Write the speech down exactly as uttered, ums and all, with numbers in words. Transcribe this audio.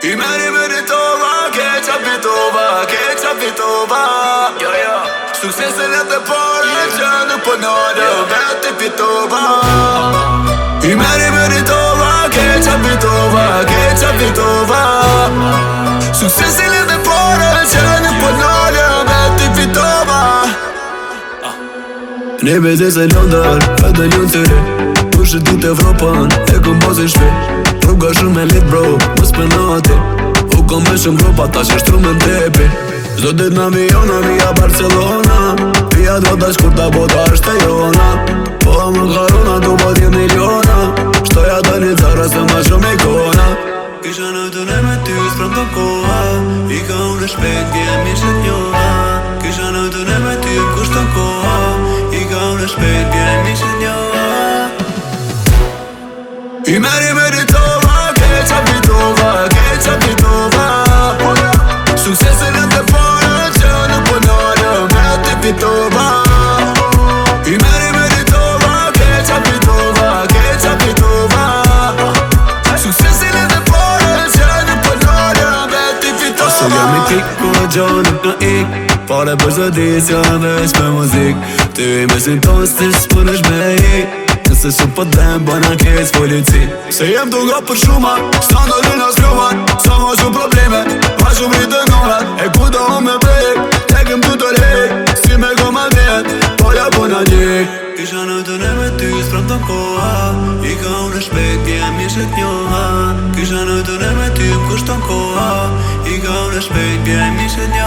I meri meritova, ke qa fitova, ke qa fitova. Jo, jo, suksesin e të pare që nuk po nore, veti fitova. I meri meritova, ke qa fitova, ke qa fitova. Suksesin e të pare që nuk po nore, veti fitova. Një vezi se Londër, edhe një të re Pushe dit Evropën, e kom bozi shpe Rruga shumë e lit bro, më s'penati U kom me shumë gropa, ta që shtru me n'tepi Zdo dit në aviona, via Barcelona Via drota shkurta, bota është e jona Po më karona, du po t'jem miliona Shtoja të një cara, se ma shumë ikona Kisha në të ne me ty, s'pram të koha I ka unë shpejt, vjem i shet njoha Kisha në të ne me ty, m'kush të koha I ka unë shpejt, vjem i shet njoha I meri meritova, ke qa fitova, ke qa fitova Suksesin e të pare që nuk po nore, veti fitova I meri meritova, ke qa fitova, ke qa fitova Suksesin e të pare që nuk po nore, veti fitova Ose jam i kik, ku e gjo nuk në ik Pare për zëdis, jo veç me muzik Ty i mesin ton stis, për është me ik Nëse shumë po dem, bëna kec polici Se jem të nga për shuma, s'ta ndolin as klumat Sa ma shumë probleme, ma shumë rritë nërat E ku do me brek, tekim tu të lek Si me goma vjet, poja po na gjik Kisha në të ne me ty, s'pram të koha I ka unë shpejt, vjem i shet njoha Kisha në të ne me ty, m'kush të koha I ka unë shpejt, vjem i shet njoha